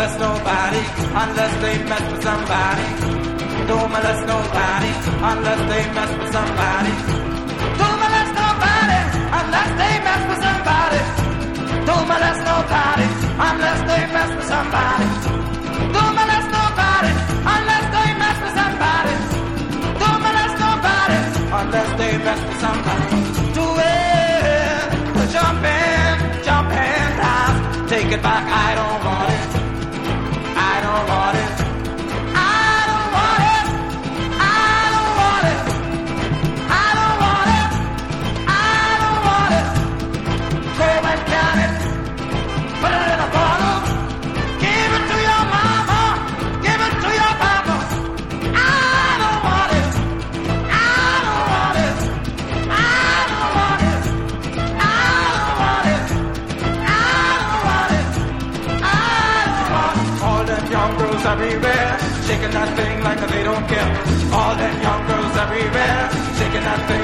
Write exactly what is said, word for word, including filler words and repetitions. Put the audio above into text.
molest nobody unless they mess with somebody. Don't molest nobody unless they mess with somebody. Don't molest nobody unless they mess with somebody. Don't molest nobody unless they mess with somebody. Don't molest nobody unless they mess with somebody. Don't molest nobody unless they mess with somebody. Do it, jump in, jump in, house. Take it back, I don't want it. I don't want it. I don't want it. I don't want it. I don't want it. I don't want it. Go and count it. Put it in a bottle. Give it to your mama. Give it to your papa. I don't want it. I don't want it. I don't want it. I don't want it. I don't want it. I don't want it. All them young girls everywhere, shaking that thing like they don't care. All them young girls everywhere, shaking that thing